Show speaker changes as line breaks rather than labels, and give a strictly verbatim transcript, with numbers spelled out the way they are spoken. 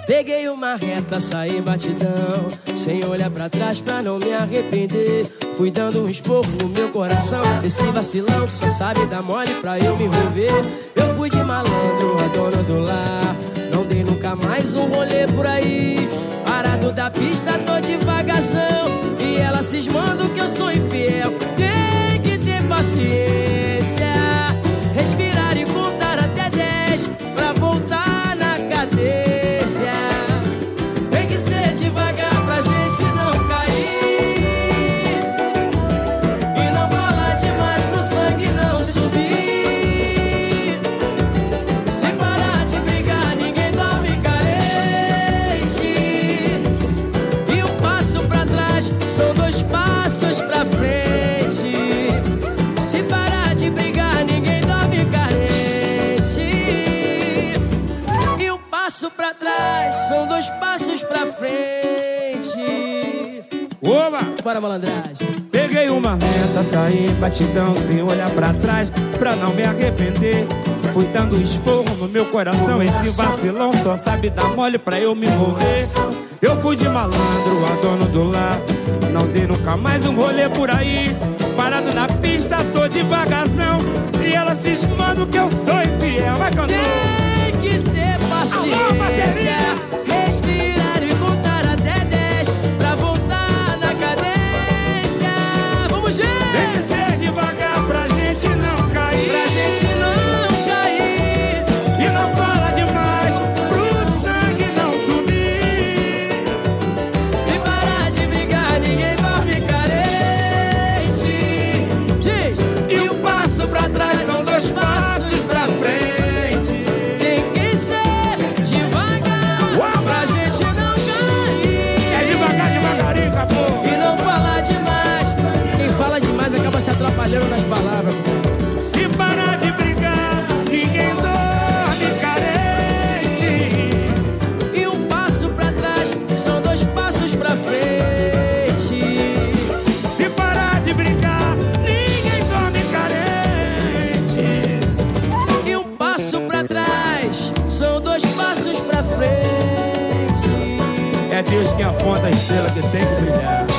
Peguei uma reta, saí batidão, sem olhar pra trás pra não me arrepender. Fui dando um esporro no meu coração, esse vacilão só sabe dar mole pra eu me envolver. Eu fui de malandro, a dona do lar, não dei nunca mais um rolê por aí. Parado da pista, tô devagarzão, e ela cismando que eu sou infiel. Tem que ter paciência, respirar e contar até dez pra voltar na cadência. Tem que ser devagar pra gente não cair, e não falar demais pro sangue não subir. Se parar de brigar, ninguém dorme carente. E um passo pra trás são dois passos pra frente. Se parar de brigar, ninguém dorme carente. E um passo pra trás são dois passos pra frente.
Oba!
Bora, malandragem.
Peguei uma reta, saí em batidão, sem olhar pra trás, pra não me arrepender. Fui dando esporro no meu coração, esse vacilão só sabe dar mole pra eu me envolver. Eu fui de malandro, a dono do lar, não dei nunca mais um rolê por aí. Parado na pista, tô devagarzão, e ela cismando que eu sou infiel. Vai cantar.
Tem que ter paciência, respirar e contar até dez pra voltar na cadência. Vamos, gente!
Tem que ser devagar pra gente não cair,
Pra gente não cair.
e não fala demais pro sangue não subir.
Se parar de brigar, ninguém dorme carente. Diz!
E um passo pra trás são dois passos pra frente.
Tem que ser devagar pra gente não cair.
É devagar, devagarinho, acabou.
E não falar demais. Quem fala demais acaba se atrapalhando nas palavras.
Se parar de brigar, ninguém dorme carente.
E um passo pra trás são dois passos pra frente.
Se parar de brigar, ninguém dorme carente.
E um passo pra trás são dois passos pra frente.
É Deus quem aponta a estrela que tem que brilhar.